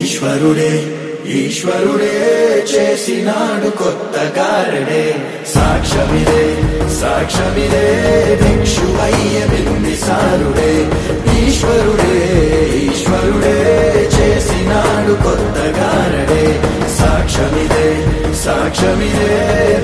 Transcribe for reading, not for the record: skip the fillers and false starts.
ఈశ్వరుడే ఈశ్వరుడే చేసినాడు కొత్త గారడే సాక్ష్యమిదే సాక్ష్యమిదే భిక్షువయ్య బింబిసారుడే ఈశ్వరుడే ఈశ్వరుడే చేసినాడు కొత్త గారడే సాక్ష్యమిదే సాక్ష్యమిదే